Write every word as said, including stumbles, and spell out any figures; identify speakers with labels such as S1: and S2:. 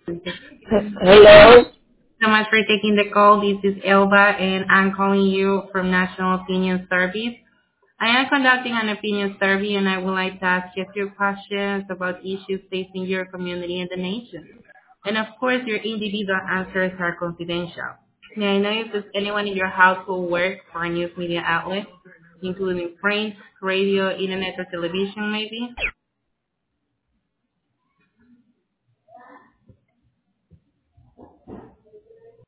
S1: Hello.
S2: So much for taking the call. This is Elba, and I'm calling you from National Opinion Service. I am conducting an opinion survey, and I would like to ask you a few questions about issues facing your community and the nation. And of course, your individual answers are confidential. May I know if there's anyone in your household works for a news media outlet, including print, radio, internet, or television, maybe?